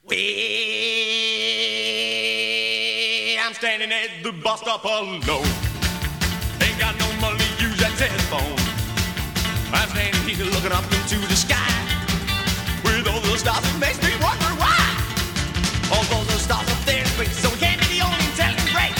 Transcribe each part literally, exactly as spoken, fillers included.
Well, I'm standing at the bus stop alone. Ain't got no money to use that telephone. I'm standing here looking up into the sky with all the stars. It makes me wonder why. Although the stars up there in space, so we can't be the only intelligent race.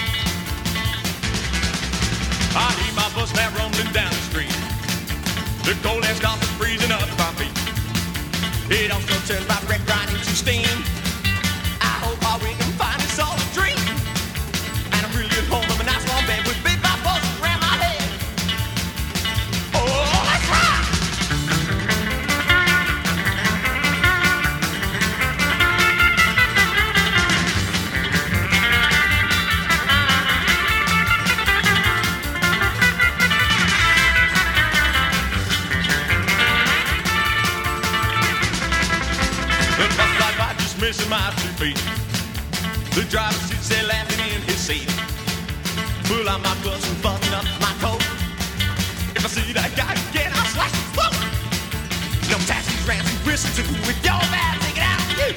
I hear my bus now rumbling down the street. The cold air starts freezing up my feet. It also turns my breath right into steam. I hope our we can find it's all a dream. And I'm really at home in a nice warm bed with big five balls around my head. Oh, let's rock! Missing my two feet. The driver sits there laughing in his seat. Pull out my gloves and button up my coat. If I see that guy again, I'll slash his throat. No taxis, rants, and whistle to with your bad, take it out on you.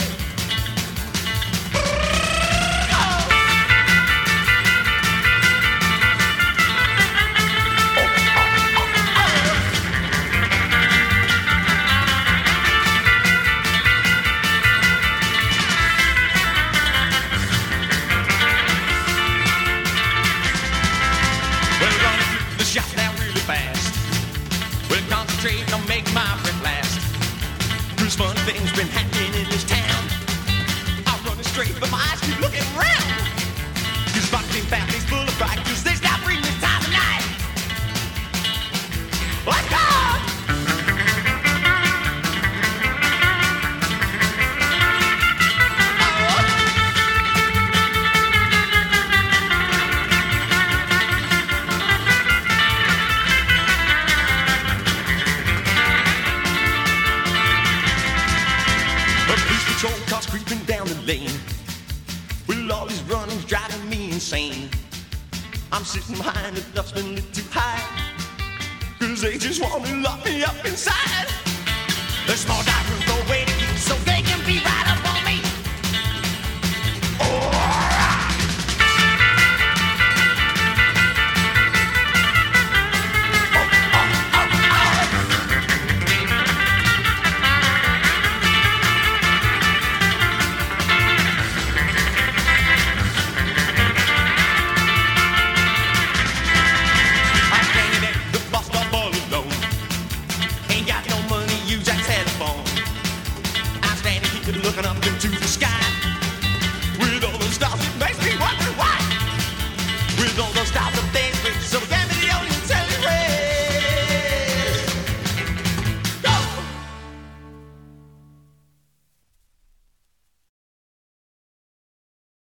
Concentrating on making my breath last. There's fun things been happening in this town. I'm running straight, but my eyes keep looking around. These boxing families full of pride, cause they stop reading this time of night. Let's go! Cars creeping down the lane with all these runnings driving me insane. I'm sitting behind the dustbin lit too high, cause they just want to lock me up inside. The small dark rooms go away to keep so they can be right up on me. Oh, looking up into the sky